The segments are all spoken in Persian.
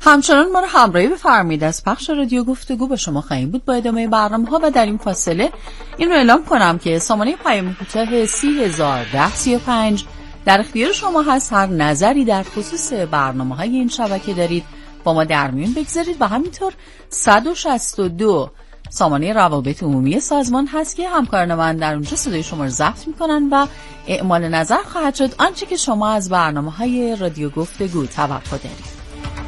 همچنان ما رو همراهی بفرمایید. از پخش رادیو گفتگو به شما خواهیم بود با ادامه برنامه‌ها و در این فاصله این رو اعلام کنم که سامانه پیام کوتاه 301035 در اختیار شما هست. هر نظری در خصوص برنامه‌های این شبکه دارید با ما در میون بگذارید و همینطور 162 سامانه روابط عمومی سازمان هست که همکاران من در اونجا صدای شما رو ضبط میکنن و اعمال نظر خواهد شد آنچه که شما از برنامه‌های رادیو گفتگو توقع دارید.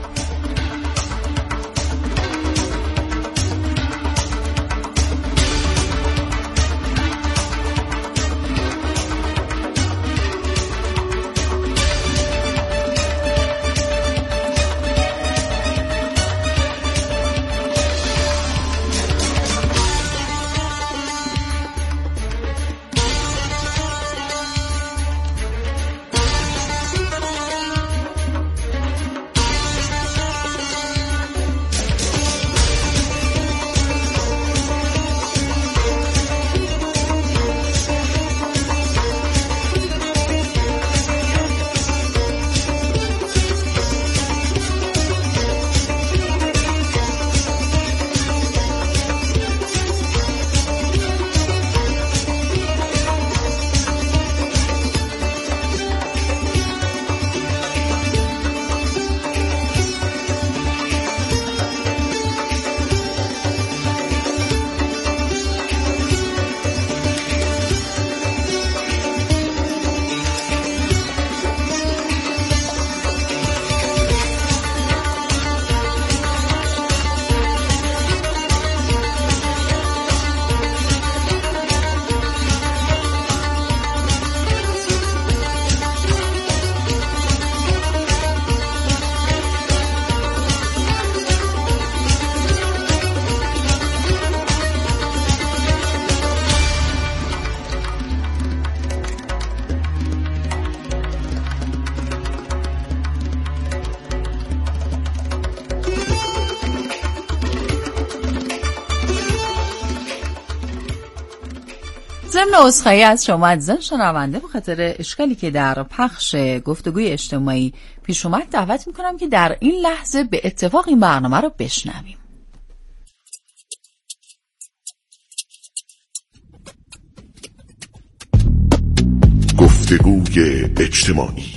ضمن عذرخواهی از شما عزیزان شنونده به خاطر اشکالی که در پخش گفتگوی اجتماعی پیش اومد دعوت میکنم که در این لحظه به اتفاق این برنامه رو بشنویم. گفتگوی اجتماعی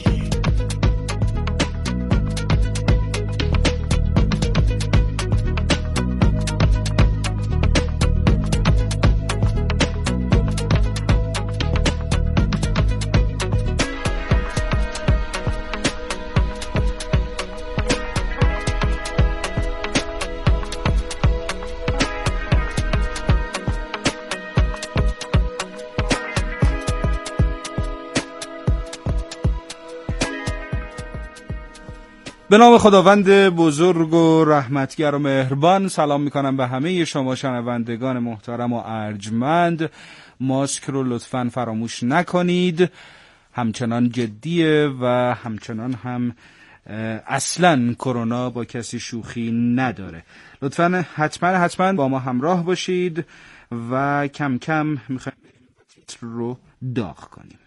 به نام خداوند بزرگ و رحمتگر و مهربان سلام میکنم به همه شما شنوندگان محترم و ارجمند. ماسک رو لطفاً فراموش نکنید، همچنان جدیه و همچنان هم اصلاً کرونا با کسی شوخی نداره. لطفاً حتما با ما همراه باشید و کم کم میخوایم تیتر رو داغ کنیم.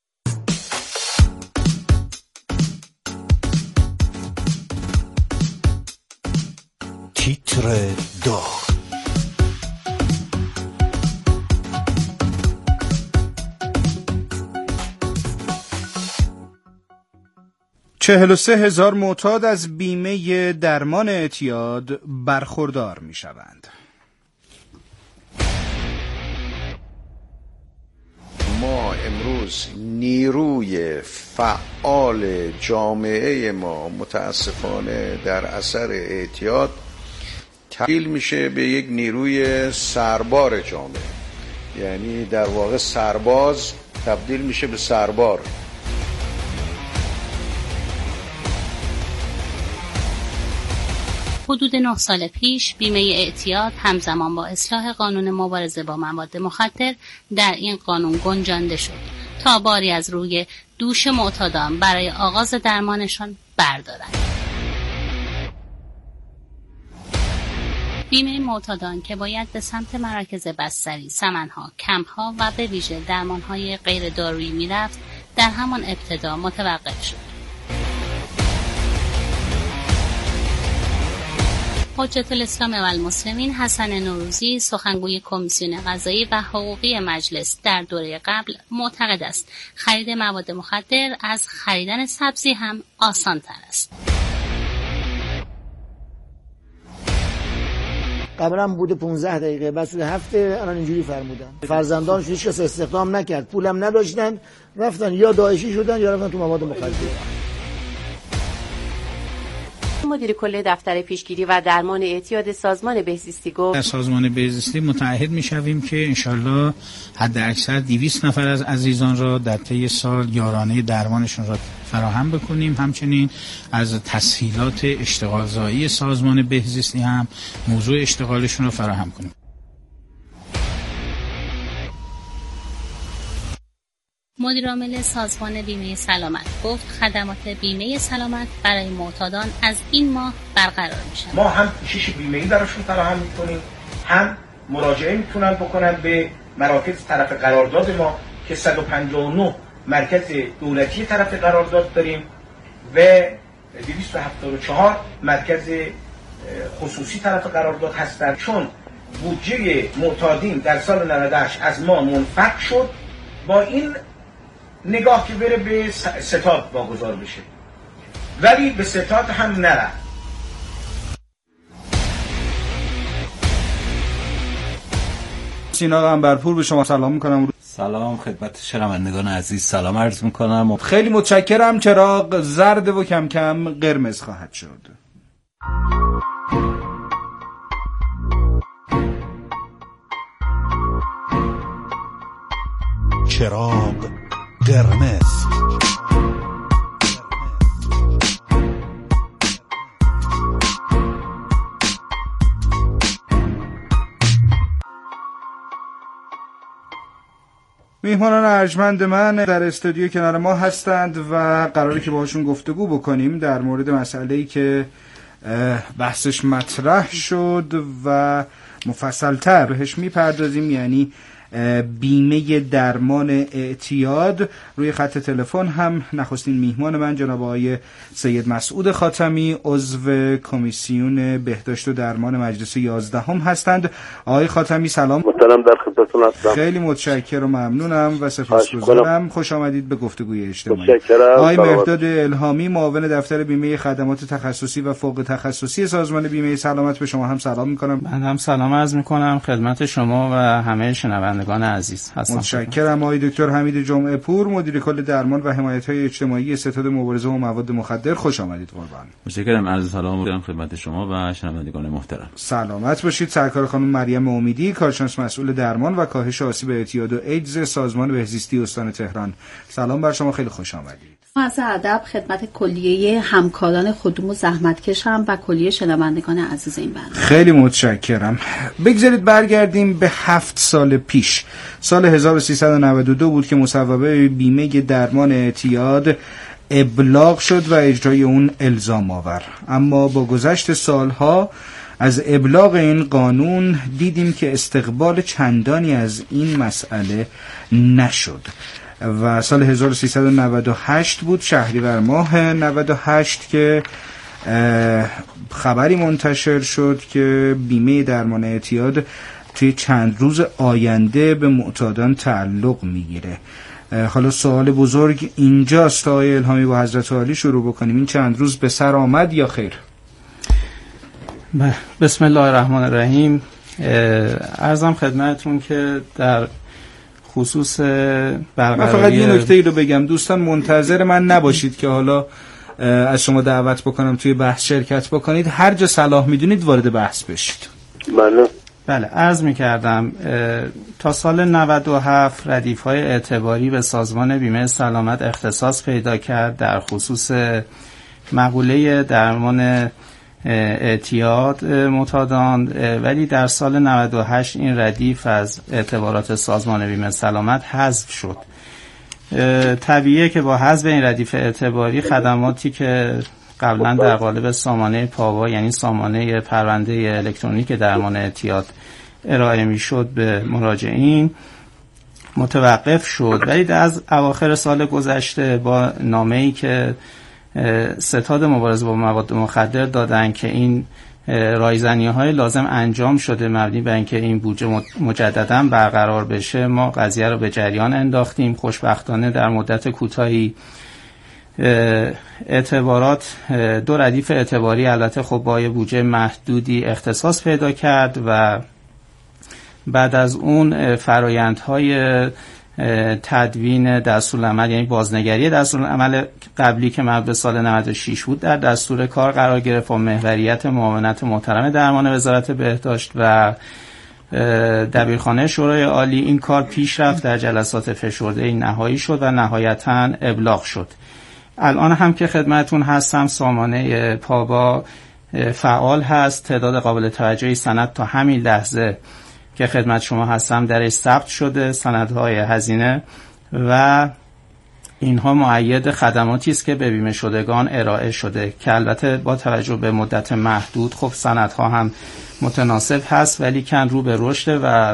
تیتر داغ. چهل و 43,000 معتاد از بیمه درمان اعتیاد برخوردار می شوند. ما امروز نیروی فعال جامعه ما متاسفانه در اثر اعتیاد تبدیل میشه به یک نیروی سربار جامعه، یعنی در واقع سرباز تبدیل میشه به سربار. حدود 9 سال پیش بیمه اعتیاد همزمان با اصلاح قانون مبارزه با مواد مخدر در این قانون گنجانده شد تا باری از روی دوش معتادان برای آغاز درمانشان بردارند. بیمه معتادان که باید به سمت مراکز بستری، سمنها، کمپ‌ها و به ویژه درمان‌های غیر دارویی می‌رفت، در همان ابتدا متوقف شد. حجت الاسلام و المسلمین حسن نوروزی، سخنگوی کمیسیون قضایی و حقوقی مجلس، در دوره قبل معتقد است خرید مواد مخدر از خریدن سبزی هم آسان تر است. قبلا بوده 15 دقیقه، بعد شده هفته، الان اینجوری فرمودن. فرزندانش هیچ کس استخدام نکرد، پولم نداشتن، رفتن یا داعشی شدن یا رفتن تو مواد مخدر. مدیر کل دفتر پیشگیری و درمان اعتیاد سازمان بهزیستی گفت در سازمان بهزیستی متعهد می‌شویم که انشالله حد اکثر 200 نفر از عزیزان را در طی سال یارانه درمانشون را فراهم بکنیم. همچنین از تسهیلات اشتغالزایی سازمان بهزیستی هم موضوع اشتغالشون را فراهم کنیم. مدیرعامل سازمان بیمه سلامت گفت خدمات بیمه سلامت برای معتادان از این ماه برقرار میشن. ما هم کشش بیمه‌ای براشون فراهم میکنیم، هم مراجعه میتونن بکنن به مراکز طرف قرارداد ما که 159 مرکز دولتی طرف قرارداد داریم و 274 مرکز خصوصی طرف قرارداد هستند. چون بودجه معتادین در سال 98 از ما منفک شد، با این نگاه که بره به ستاد واگذار بشه، ولی به ستاد هم نره. سینا قنبرپور به شما سلام میکنم. سلام خدمت شنوندگان عزیز، سلام عرض میکنم. خیلی متشکرم. چراغ زرد و کم کم قرمز خواهد شد. چراغ قرمز. میهمانان ارجمند من در استودیو کنار ما هستند و قراره که باهاشون گفتگو بکنیم در مورد مسئله‌ای که بحثش مطرح شد و مفصل‌تر بهش میپردازیم، یعنی بیمه درمان اعتیاد. روی خط تلفن هم نخستین میهمان من جناب آقای سید مسعود خاتمی، عضو کمیسیون بهداشت و درمان مجلس 11 هستند. آقای خاتمی سلام. محترم، در خدمتتون هستم. خیلی متشکرم و ممنونم و سپاسگزارم. خوش آمدید به گفتگوی اجتماعی. متشکرم. آقای مهرداد الهامی، معاون دفتر بیمه خدمات تخصصی و فوق تخصصی سازمان بیمه سلامت، به شما هم سلام میکنم. من هم سلام عرض میکنم خدمت شما و همه شنوندگان عزیز. متشکرم. آقای دکتر حمید جمعه پور، مدیر کل درمان و حمایت‌های اجتماعی ستاد مبارزه با مواد مخدر، خوش آمدید قربان. متشکرم. عرض سلام می‌کنم خدمت شما و شنوندگان محترم. سلامت باشید. سرکار خانم مریم امیدی، کارشناس مسئول درمان و کاهش آسیب اعتیاد و ایدز سازمان بهزیستی استان تهران، سلام بر شما، خیلی خوش آمدید. از ادب خدمت کلیه همکاران خودم و زحمتکشم و کلیه شنوندگان عزیز این برنامه. خیلی متشکرم. بگذارید برگردیم به 7 سال پیش. سال 1392 بود که مصوبه بیمه درمان اعتیاد ابلاغ شد و اجرای اون الزام آور. اما با گذشت سالها از ابلاغ این قانون دیدیم که استقبال چندانی از این مسئله نشد و سال 1398 بود، شهریور ماه 98، که خبری منتشر شد که بیمه درمان اعتیاد توی چند روز آینده به معتادان تعلق میگیره. حالا سوال بزرگ اینجاست، آقای الهامی با حضرت عالی شروع بکنیم. این چند روز به سر آمد یا خیر؟ بسم الله الرحمن الرحیم. عرضم خدمتتون که در خصوص برقراری، من فقط یه نکته رو بگم، دوستان منتظر من نباشید که حالا از شما دعوت بکنم توی بحث شرکت بکنید، هر جا صلاح میدونید وارد بحث بشید. بله عرض میکردم تا سال 97 ردیف‌های اعتباری به سازمان بیمه سلامت اختصاص پیدا کرد در خصوص مقوله درمان اعتیاد معتادان، ولی در سال 98 این ردیف از اعتبارات سازمان بیمه سلامت حذف شد. طبیعیه که با حذف این ردیف اعتباری خدماتی که قبلا در قالب سامانه پاوا، یعنی سامانه پرونده الکترونیک درمان اعتیاد ارائه میشد به مراجعین، متوقف شد. ولی از اواخر سال گذشته با نامه‌ای که ستاد مبارزه با مواد مخدر دادن که این رایزنی‌های لازم انجام شده مبنی بر اینکه این بودجه مجددا برقرار بشه، ما قضیه رو به جریان انداختیم. خوشبختانه در مدت کوتاهی اعتبارات، دو ردیف اعتباری البته خب با یه بودجه محدودی اختصاص پیدا کرد و بعد از اون فرایندهای تدوین دستورالعمل، یعنی بازنگری دستورالعمل قبلی که مربوط به سال 96 بود، در دستور کار قرار گرفت با محوریت معاونت محترم درمان وزارت بهداشت و دبیرخانه شورای عالی. این کار پیش رفت، در جلسات فشرده نهایی شد و نهایتاً ابلاغ شد. الان هم که خدمتون هستم سامانه پابا فعال هست، تعداد قابل توجهی سند تا همین لحظه که خدمت شما هستم درش ثبت شده، سندهای هزینه و اینها مؤید خدماتی است که به بیمه شدگان ارائه شده که البته با توجه به مدت محدود خب سندها هم متناسب هست، ولی کن رو به رشد و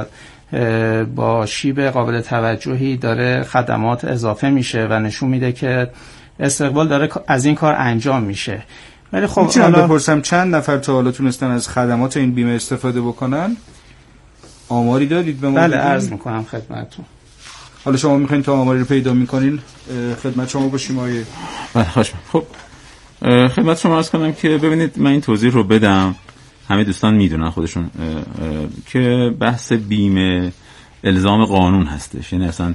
با شیب قابل توجهی داره خدمات اضافه میشه و نشون میده که استقبال داره از این کار انجام میشه. ولی خب حالا بپرسم چند نفر تا حالا تونستن از خدمات این بیمه استفاده بکنن؟ آماری دادید به ما؟ بله عرض میکنم خدمتتون. حالا شما میخواین تا آماری رو پیدا میکنین خدمت شما باشیم آیه؟ بله خوش. خب خدمت شما عرض کنم که ببینید من این توضیح رو بدم، همه دوستان میدونن خودشون که بحث بیمه الزام قانون هستش، یعنی اصلا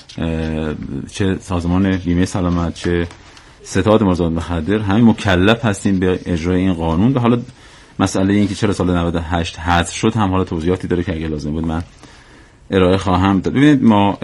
چه سازمان بیمه سلامت چه ستاد مزاد مخدر همین مکلف هستیم به اجرای این قانون. و حالا مسئله این که چرا سال 98 حذف شد هم حالا توضیحاتی داره که اگه لازم بود من ارائه خواهم داد. ببینید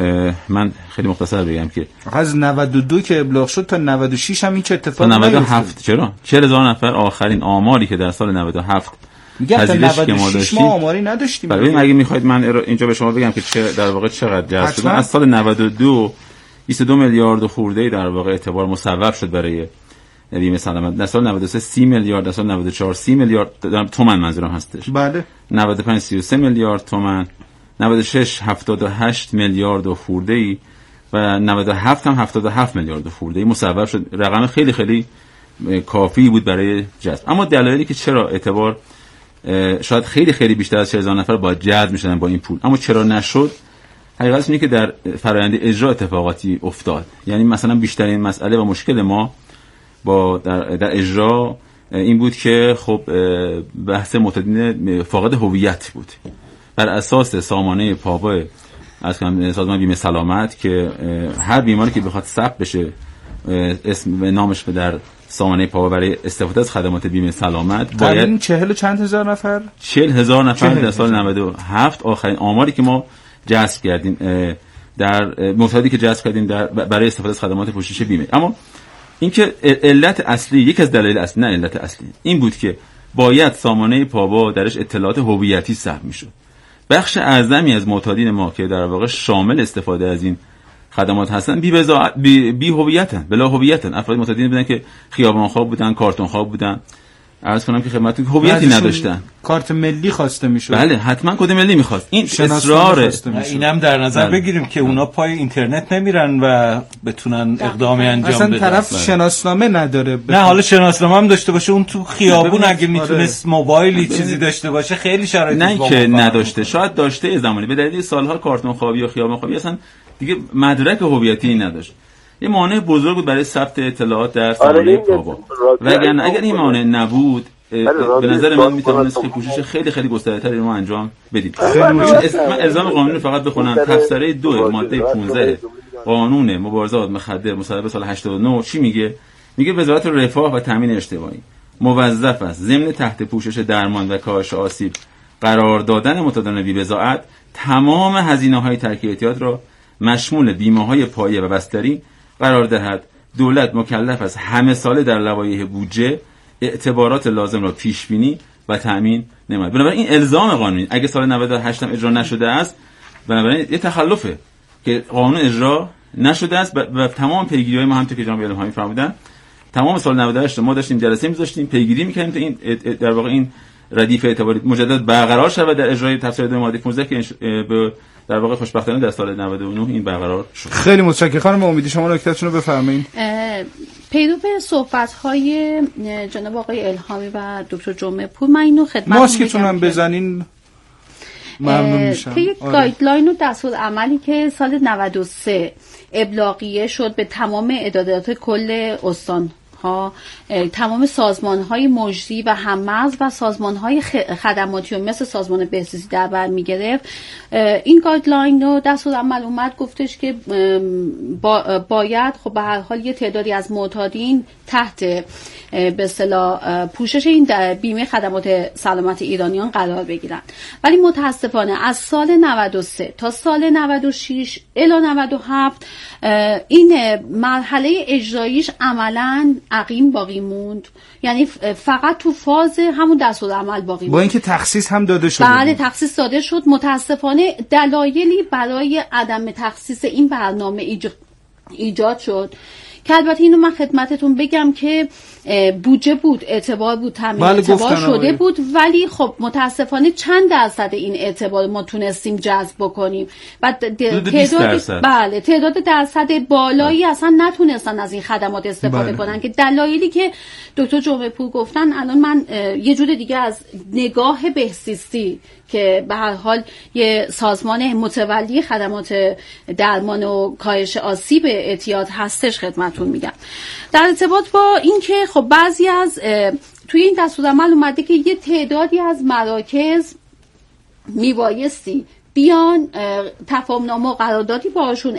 من خیلی مختصر بگم که از 92 که ابلاغ شد تا 96 هم هیچ اتفاقی نیفتاد. 97 چرا 40,000 نفر آخرین آماری که در سال 97 پذیرش که ما داشتیم ما آماری نداشتیم. ببین اگه میخواید من اینجا به شما بگم که در واقع چقدر جذب شد. از سال 92 22 میلیارد خورده در واقع اعتبار مصوب شد برای بیمه سلامت. در سال 93 30 میلیارد، در سال 94 30 میلیارد تومان منظورم هستش. بله. 95 33 میلیارد تومان، 96 78 میلیارد و خورده ای و 97 هم 77 میلیارد و خورده ای مصوب شد. رقم خیلی خیلی کافی بود برای جذب. اما دلایلی که چرا اعتبار شاید خیلی خیلی بیشتر از 40,000 نفر با جذب میشدن با این پول، اما چرا نشد؟ حقیقتش اینه که در فرآیند اجرا اتفاقاتی افتاد. یعنی مثلا بیشترین مسئله و مشکل ما با در اجرا این بود که خب بحث معتادین فاقد هویت بود. بر اساس سامانه پابا از سازمان بیمه سلامت که هر بیماری که بخواد ثبت بشه اسم نامش در سامانه پابا برای استفاده از خدمات بیمه سلامت باید 40 چند هزار نفر 40,000 نفر در سال 97 آخرین آماری که ما جذب کردیم در معتادی که جذب کردیم برای استفاده از خدمات پوشش بیمه. اما اینکه علت اصلی، یک از دلایل اصلی، نه علت اصلی، این بود که باید سامانه پابا درش اطلاعات هویتی ثبت میشد. بخش اعظمی از معتادین ما که در واقع شامل استفاده از این خدمات هستن بی هویتن، بلا هویتن. افراد معتادین بودن که خیابان خواب بودن، کارتون خواب بودن. عرض کنم که خدمتتون هویتی نداشتن. کارت ملی خواسته میشد. بله حتما کد ملی میخواست. این اصرار اینم در نظر بگیریم که اونا پای اینترنت نمیرن و بتونن اقدامی انجام بدن. اصلا طرف شناسنامه نداره. نه حالا شناسنامه هم داشته باشه، اون تو خیابون اگه میتونست موبایلی چیزی داشته باشه خیلی شرایط نه که نداشته، شاید داشته زمانی به دلیل سالها کارتون خوابی یا خیابان خوابی اصلا دیگه مدرک هویتی نداشت. یه مانع بزرگ بود برای ثبت اطلاعات در سامانه پابا. وگرنه اگر این مانع نبود به نظر من میتونست که کوشش خیلی خیلی گسترده‌تری رو انجام بدیم. من الزام قانونی رو فقط بخونم. تفسیره 2 ماده 15 قانون مبارزات مخدر مصوب سال 89 چی میگه؟ میگه وزارت رفاه و تامین اجتماعی موظف است ضمن تحت پوشش درمان و کاهش آسیب قرار دادن معتادان بی‌بضاعت تمام هزینه‌های ترک احتیاط را مشمول بیمه‌های پایه و بستری قرار دهد. دولت مکلف است همه ساله در لوایح بودجه اعتبارات لازم را پیش بینی و تامین نماید. بنابراین این الزام قانونی اگه سال 98 هم اجرا نشده است، بنابراین یه تخلفه که قانون اجرا نشده است و تمام پیگیری‌های ما هم که جناب الهامی فرمودن تمام سال 98 ما داشتیم جلسه می‌ذاشتیم پیگیری می‌کردیم تا این در واقع این ردیف اعتباری مجدد برقرار شود در اجرای تفسیر 2 ماده 15 که به در واقع خوشبختانه در سال 99 این برقرار شد. خیلی متشکرم خانم امیدی، شما نکته‌تون رو بفرمایید. پیرو به صحبت‌های جناب آقای الهامی و دکتر جمعه پور، من اینو خدمتتون بگم ماسکتون هم بزنین ممنون میشم. یک گایدلاین و دستورالعملی که سال 93 ابلاغیه شد به تمام ادارات کل استان ها، تمام سازمان های مجری و هم‌مرز و سازمان های خدماتی و مثل سازمان بهزیستی در بر میگرفت. این گایدلاین رو دستورالعمل اومد گفتش که باید خب به هر حال یه تعدادی از معتادین تحت به اصطلاح پوشش این بیمه خدمات سلامت ایرانیان قرار بگیرن، ولی متاسفانه از سال 93 تا سال 96 الی 97 این مرحله اجراییش عملاً عقیم باقی موند، یعنی فقط تو فاز همون دستورالعمل باقی موند، با اینکه تخصیص هم داده شد. بله تخصیص داده شد. متاسفانه دلایلی برای عدم تخصیص این برنامه ایجاد شد که البته اینو من خدمتتون بگم که بودجه بود، اعتبار بود، تامین اعتبار شده بود، ولی خب متاسفانه چند درصد این اعتبار ما تونستیم جذب بکنیم و تعداد درصد بالایی اصلا نتونستن از این خدمات استفاده کنن که دلایلی که دکتر جمعه پور گفتن. الان من یه جور دیگه از نگاه بهزیستی که به هر حال یه سازمان متولی خدمات درمان و کاهش آسیب اعتیاد هستش خدمتتون میگم. در ارتباط با این که خب بعضی از توی این دستورالعمل اومده که یه تعدادی از مراکز میبایستی بیان تفاهمنامه و قراردادی باشون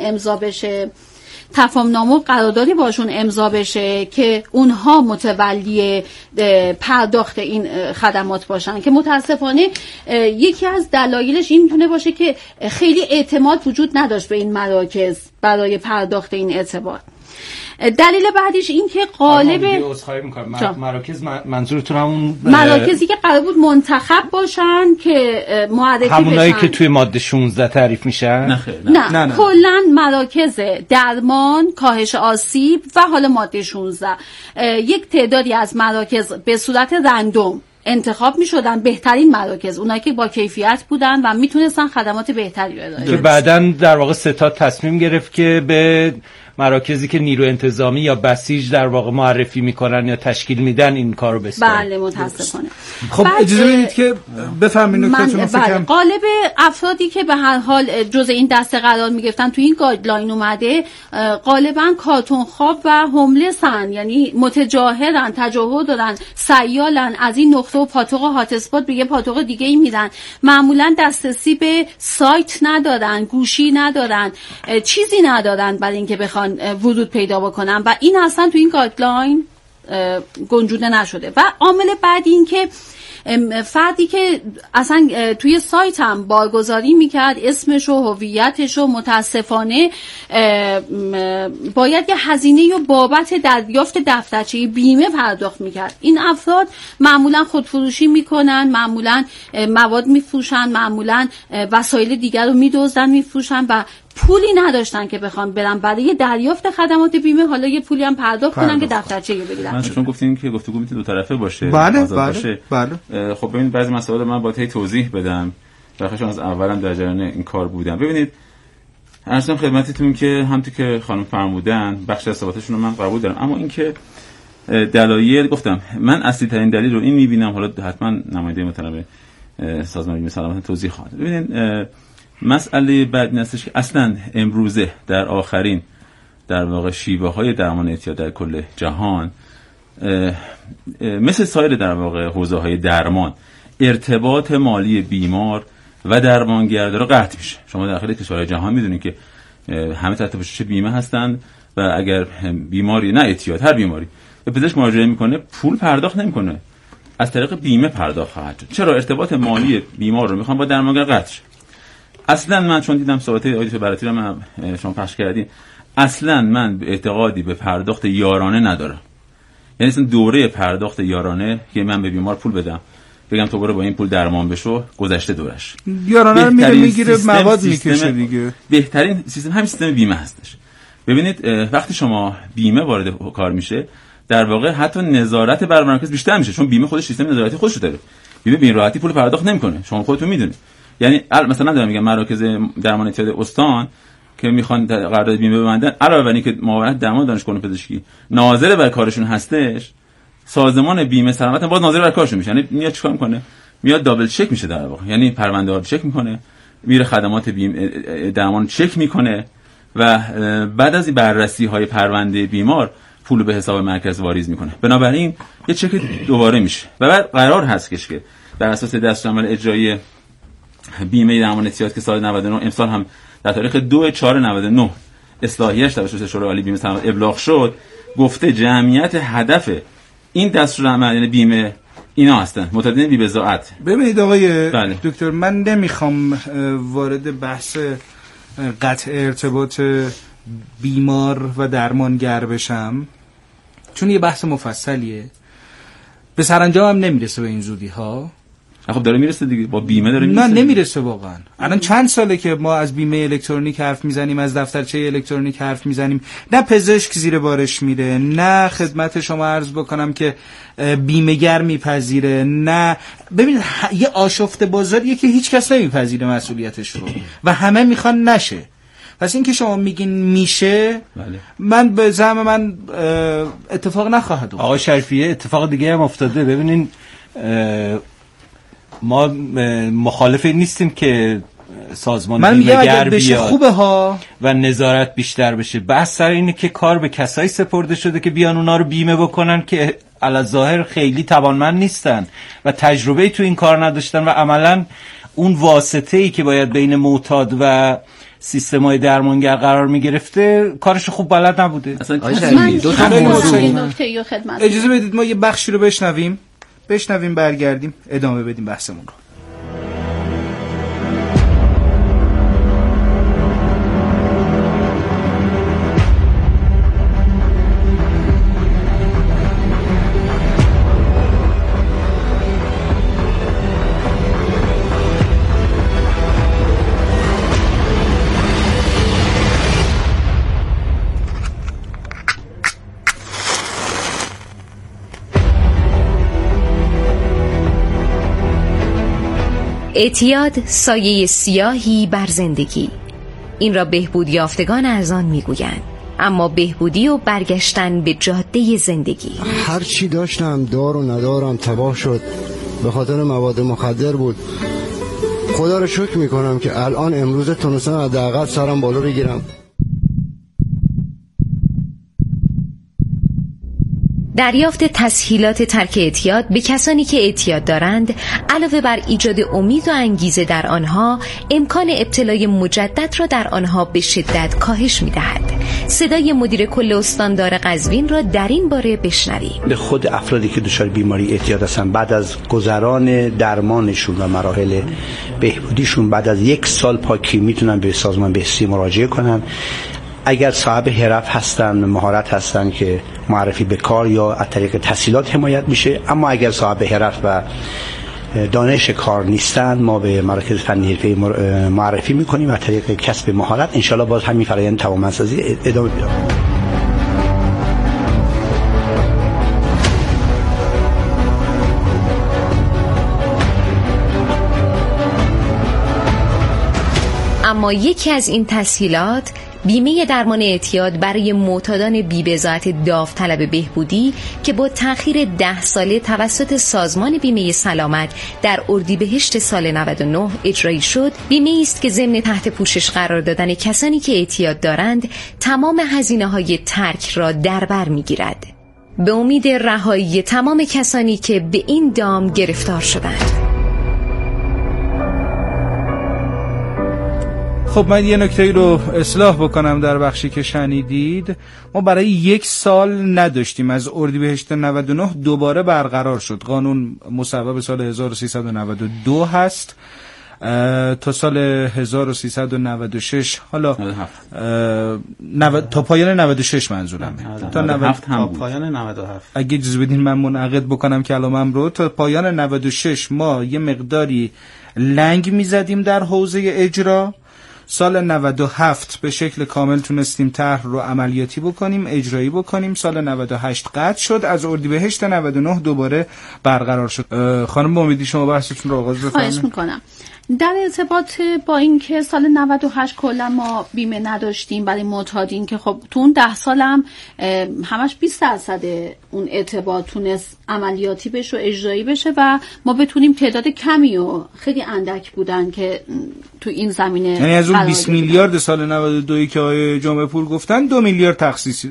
امضا بشه که اونها متولی پرداخت این خدمات باشن، که متاسفانه یکی از دلایلش این میتونه باشه که خیلی اعتماد وجود نداشت به این مراکز برای پرداخت این اعتبار. دلیل بعدیش این که قالب مراکز منظورتون همون مراکزی که قرار بود منتخب باشن که معرفی بشن، همونایی که توی ماده 16 تعریف میشن؟ نه. کلا مراکز درمان، کاهش آسیب و حالا ماده 16 یک تعدادی از مراکز به صورت رندوم انتخاب می شدن، بهترین مراکز، اونایی که با کیفیت بودن و میتونستن خدمات بهتری رو ارائه بدن. بعدن در واقع ستاد تصمیم گرفت که به مراکزی که نیرو انتظامی یا بسیج در واقع معرفی میکنن یا تشکیل میدن این کارو بسپارن. بله متاسفانه. خب اجازه بدید که بفهمین نکته‌تون رو فکرم. قالب افرادی که به هر حال جز این دسته قرار میگرفتن تو این گایدلاین اومده غالبا کارتون خواب و هوملسن، یعنی متجاهرن، تجاهر دارن، سیالن، از این نقطه و پاتوق هات اسپات به یه پاتوق دیگه ای میرن، معمولا دسترسی به سایت ندارن، گوشی ندارن، چیزی ندارن برای اینکه بخوان ورود پیدا بکنن و این اصلا تو این گایدلاین گنجونده نشده. و عامل بعدی این که فردی که اصلا توی سایت هم بارگذاری میکرد اسمش و هویتش و متاسفانه باید یه هزینه و بابت دریافت دفترچه بیمه پرداخت میکرد. این افراد معمولا خودفروشی میکنن، معمولا مواد میفروشن، معمولا وسایل دیگر رو میدزدن میفروشن و پولی نداشتن که بخوان برن برای دریافت خدمات بیمه حالا یه پولی هم پرداخت کنن که دفترچه رو بگیرن. من چون گفتین که گفتگو میتونه دو طرفه باشه، بله. خب ببینید بعضی مسائل من باید توضیح بدم، بخاطر از اولم در جریان این کار بودم. ببینید عرضم خدمتتون که همونطور که خانم فرمودن بخش از صحبتشون رو من قبول دارم، اما این که دلایل گفتم من اصلی ترین دلیل رو این میبینم، حالا حتما نماینده محترم سازمان بیمه سلامت توضیح خواهد. ببینید مسئله بعد این هستش که اصلا امروزه در آخرین در واقع شیوه های درمان اعتیاد در کل جهان مثل سایر در واقع حوزه های درمان ارتباط مالی بیمار و درمانگر رو قطع میشه. شما داخل کشورهای جهان میدونید که همه تحت پوشش بیمه هستند و اگر بیماری، نه اعتیاد، هر بیماری به پزشک مراجعه میکنه پول پرداخت نمیکنه، از طریق بیمه پرداخت خواهد شد. چرا؟ ارتباط مالی بیمار رو میخوام با درمانگر قطع شه. اصلا من چون دیدم صحبت آیت بررسی رو من شما پخش کردین، اصلا من اعتقادی به پرداخت یارانه ندارم. یعنی اصلا دوره پرداخت یارانه که من به بیمار پول بدم بگم تو برو با این پول درمان بشو، گذشته دورش. یارانه میگیره مواد میکشه دیگه. بهترین سیستم همین سیستم بیمه هستش. ببینید وقتی شما بیمه وارد کار میشه در واقع حتی نظارت بر مراکز بیشتر میشه، چون بیمه خودش سیستم نظارتی خودش داره. بیمه به این راحتی پول پرداخت نمیکنه، شما خودتون میدونید. یعنی مثلا دارم میگم مراکز درمان اعتیاد استان که میخوان قرارداد بیمه ببندن، علاوه بر اینکه معاونت درمان دانشگاه پزشکی ناظر بر کارشون هستش، سازمان بیمه سلامت باز ناظر بر کارشون میشه. یعنی میاد چیکار میکنه؟ میاد دابل چک میشه در واقع، یعنی پرونده ها چک میکنه، میره خدمات بیمه درمان چک میکنه و بعد از این بررسی های پرونده بیمار پول به حساب مرکز واریز میکنه. بنابراین یه چک دوباره میشه و بعد قرار هست که در اساس دستورالعمل اجرایی بیمه درمان اعتیاد که سال 99 امسال هم در تاریخ 2/4/99 اصلاحیه‌اش توسط شورای عالی بیمه سلامت ابلاغ شد، گفته جمعیت هدف این دستورالعمل یعنی بیمه اینا هستن، معتادین بی بضاعت. ببینید آقای دکتر، من نمیخوام وارد بحث قطع ارتباط بیمار و درمانگر بشم چون یه بحث مفصلیه، به سرانجام هم نمیرسه به این زودی ها. خب داره میرسه دیگه، با بیمه داره میرسه. نه نمیرسه واقعا. الان چند ساله که ما از بیمه الکترونیک حرف میزنیم، از دفترچه الکترونیک حرف میزنیم، نه پزشک زیر بارش میره، نه خدمت شما عرض بکنم که بیمه‌گر میپذیره، نه ببینید یه آشفته بازاریه که هیچ کس نمیپذیره مسئولیتش رو و همه میخوان نشه. پس این که شما میگین میشه، بله. من به زعم من اتفاق نخواهد افتاد. آقای شریفی اتفاق دیگه هم افتاده. ببینین ما مخالف نیستیم که سازمان بیمه‌گر بیاد خوبه ها و نظارت بیشتر بشه. بحث سر اینه که کار به کسایی سپرده شده که بیان اونا رو بیمه بکنن که علاوه خیلی توانمند نیستن و تجربه تو این کار نداشتن و عملاً اون واسطه‌ای که باید بین معتاد و سیستم‌های درمانگر قرار می‌گرفته کارش خوب بلد نبوده. اصلا دو تا موضوع اجازه بدید ما یه بخشی رو بشنویم برگردیم ادامه بدیم بحثمون رو. اعتیاد سایه سیاهی بر زندگی، این را بهبود یافتگان از آن میگویند، اما بهبودی و برگشتن به جاده زندگی. هر چی داشتم دار و ندارم تباه شد، به خاطر مواد مخدر بود. خدا رو شکر میکنم که الان امروز تونستم حداقل سرم بالا بگیرم. دریافت تسهیلات ترک اعتیاد به کسانی که اعتیاد دارند علاوه بر ایجاد امید و انگیزه در آنها، امکان ابتلای مجدد را در آنها به شدت کاهش می‌دهد. صدای مدیر کل استاندار قزوین را در این باره بشنویم. به خود افرادی که دچار بیماری اعتیاد هستند بعد از گذران درمانشون و مراحل بهبودیشون بعد از 1 سال پاکی میتونن به سازمان بهزیستی مراجعه کنن. اگر صاحب حرف هستن، مهارت هستن که معرفی به کار یا از طریق تسهیلات حمایت میشه. اما اگر صاحب حرف و دانش کار نیستن، ما به مراکز فنی حرفه‌ای معرفی میکنیم و از طریق کسب مهارت انشالله باز همین فرآیند توانمندسازی ادامه پیدا کنه. اما یکی از این تسهیلات بیمه درمان اعتیاد برای معتادان بی‌بضاعت داوطلب بهبودی که با تأخیر 10 ساله توسط سازمان بیمه سلامت در اردیبهشت سال 99 اجرایی شد، بیمه است که ضمن تحت پوشش قرار دادن کسانی که اعتیاد دارند تمام هزینه‌های ترک را در بر می‌گیرد، به امید رهایی تمام کسانی که به این دام گرفتار شدند. خب من یه نکته رو اصلاح بکنم در بخشی که شنیدید. ما برای 1 سال نداشتیم، از اردیبهشت 99 دوباره برقرار شد. قانون مصوب سال 1392 هست تا سال 1396، حالا تا پایان 96 منظورمه، تا پایان 97. اگه اجازه بدین من منعقد بکنم کلامم رو. تا پایان 96 ما یه مقداری لنگ میزدیم در حوزه اجرا. سال 97 به شکل کامل تونستیم طرح رو عملیاتی بکنیم، اجرایی بکنیم. سال 98 قطع شد، از اردیبهشت 99 دوباره برقرار شد. خانم امیدی شما بحثتون رو آغاز بفرمایید. خواهش میکنم. در ارتباط با اینکه سال 98 کلا ما بیمه نداشتیم برای معتادین که خب تو اون 10 سالم همش 20% اون ارتباط تونست عملیاتی بشه و اجرایی بشه و ما بتونیم تعداد کمی و خیلی اندک بودن که تو این زمینه، یعنی از اون 20 میلیارد سال 92 که آقای جمعه پور گفتن 2 میلیارد تخصیص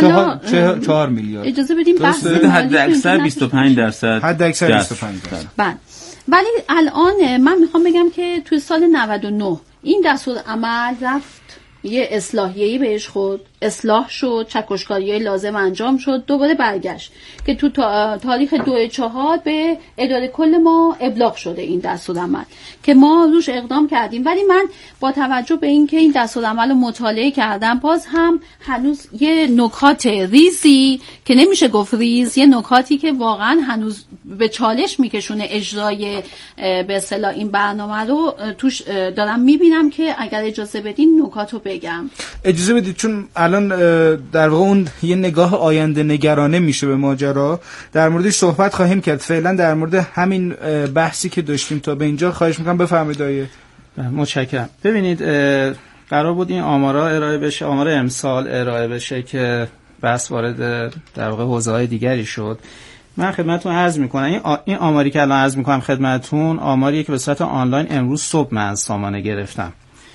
4 میلیارد. اجازه بدیم بحث حد اکثر 25%. حد اکثر 25%. بله. ولی الان من میخوام بگم که توی سال 99 این دستور عمل رفت یه اصلاحیه‌ای بهش خود اصلاح شد، چکشکاری‌های لازم انجام شد، دوباره برگشت که تو تاریخ 2/4 به اداره کل ما ابلاغ شده این دستورالعمل که ما روش اقدام کردیم. ولی من با توجه به اینکه این دستورالعمل رو مطالعه کردم، باز هم هنوز یه نکات ریزی که نمیشه گفت ریز، یه نکاتی که واقعا هنوز به چالش میکشونه اجرای به اصطلاح این برنامه رو توش دارم میبینم که اگر اجازه بدین نکات رو بگم. اجازه بدید، چون الان در واقع اون یه نگاه آینده نگرانه میشه به ماجرا، در موردش صحبت خواهیم کرد. فعلا در مورد همین بحثی که داشتیم تا به اینجا خواهش میکنم بفرمایید آیه. متشکرم. ببینید قرار بود این آمارا ارائه بشه، آمار امسال ارائه بشه که بحث وارد در واقع حوزه‌های دیگری شد. من خدمتتون عرض میکنم این آماری که الان عرض میکنم خدمتتون آماریه که به صورت آنلاین امروز صبح من از سامانه گرفتم.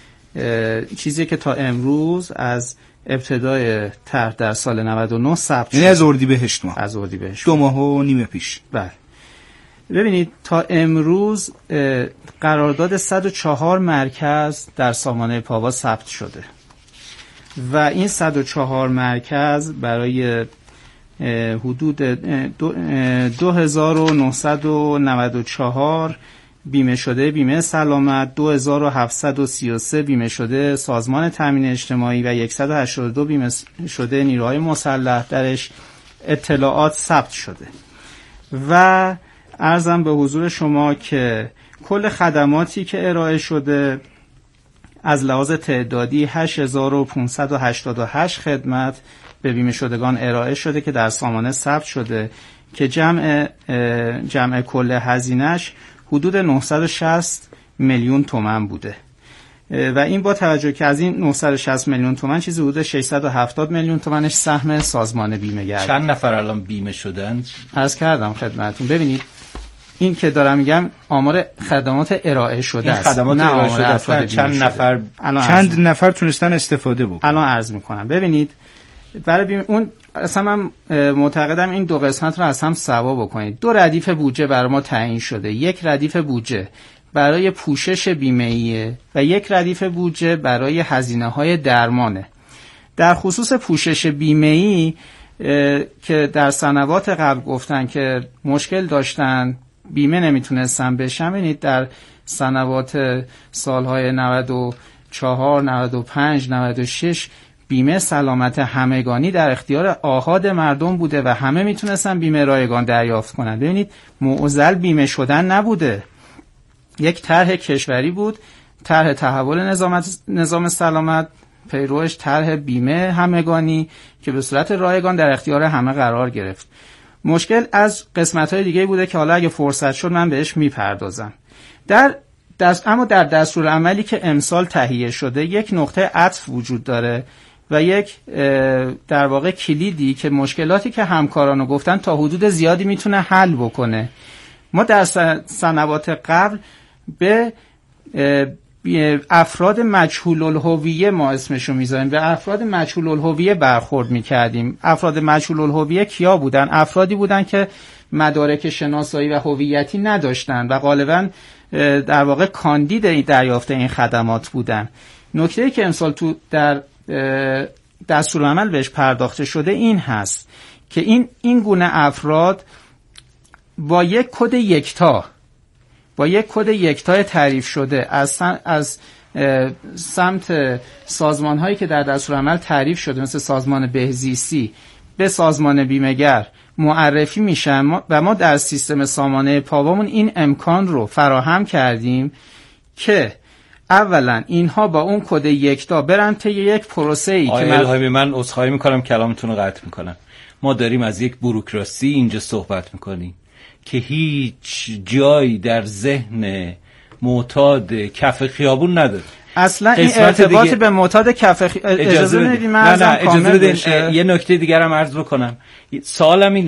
چیزی که تا امروز از ابتدای طرح در سال 99 ثبت شد. یعنی از اردیبهشت ماه. از اردیبهشت 2 ماه و نیم پیش. بله. ببینید تا امروز قرارداد 104 مرکز در سامانه پاوا ثبت شده و این 104 مرکز برای حدود 2994 بیمه شده بیمه سلامت، 2733 بیمه شده سازمان تامین اجتماعی و 182 بیمه شده نیروهای مسلح درش اطلاعات ثبت شده و عرضم به حضور شما که کل خدماتی که ارائه شده از لحاظ تعدادی 8588 خدمت به بیمه شدگان ارائه شده که در سامانه ثبت شده که جمع کل هزینه‌اش حدود 960 میلیون تومان بوده و این با توجه که از این 960 میلیون تومان چیزی حدود 670 میلیون تومانش سهم سازمان بیمه گرد. چند نفر الان بیمه شدن؟ عرض کردم خدمتتون. ببینید این که دارم میگم آمار خدمات ارائه شده است، خدمات نه ارائه شده افراد چند نفر چند نفر تونستن استفاده بکنن. الان عرض میکنم. ببینید برای بیمه اون اصلا من معتقدم این دو قسمت رو از هم سوا بکنید. 2 ردیف بودجه برای ما تعیین شده. یک ردیف بودجه برای پوشش بیمه‌ایه و یک ردیف بودجه برای هزینه‌های درمانه. در خصوص پوشش بیمه‌ای که در سنوات قبل گفتن که مشکل داشتن بیمه نمیتونستن بشن، ببینید در سنوات سالهای 94 95 96 بیمه سلامت همگانی در اختیار آحاد مردم بوده و همه میتونستن بیمه رایگان دریافت کنن. ببینید معضل بیمه شدن نبوده، یک طرح کشوری بود، طرح تحول نظام سلامت، پیروش طرح بیمه همگانی که به صورت رایگان در اختیار همه قرار گرفت. مشکل از قسمت‌های دیگه بوده که حالا اگه فرصت شد من بهش میپردازم. اما در دستورالعملی که امسال تهیه شده یک نقطه عطف وجود داره و یک در واقع کلیدی که مشکلاتی که همکارانو گفتن تا حدود زیادی میتونه حل بکنه. ما در سنوات قبل به افراد مجهول الهویه ما اسمشو میذاریم، به افراد مجهول الهویه برخورد میکردیم. افراد مجهول الهویه کیا بودن؟ افرادی بودن که مدارک شناسایی و هویتی نداشتن و غالبا در واقع کاندید دریافت این خدمات بودن. نکته‌ای که امسال تو در دستورالعمل بهش پرداخته شده این هست که این گونه افراد با یک کد یکتا تعریف شده از سمت سازمان هایی که در دستورالعمل تعریف شده مثل سازمان بهزیستی به سازمان بیمه‌گر معرفی میشن و ما در سیستم سامانه پاوامون این امکان رو فراهم کردیم که اولا اینها با اون کد یکتا برن طی یک پروسه ای که من عذرخواهی میکنم کلامتون رو قطع میکنم. ما داریم از یک بوروکراسی اینجا صحبت میکنیم که هیچ جایی در ذهن معتاد کف خیابون نداره. اصلا این ارتباط به معتاد کف اجازه بدید من اجازه بدید یه نکته دیگر هم عرض بکنم. سوالم اینه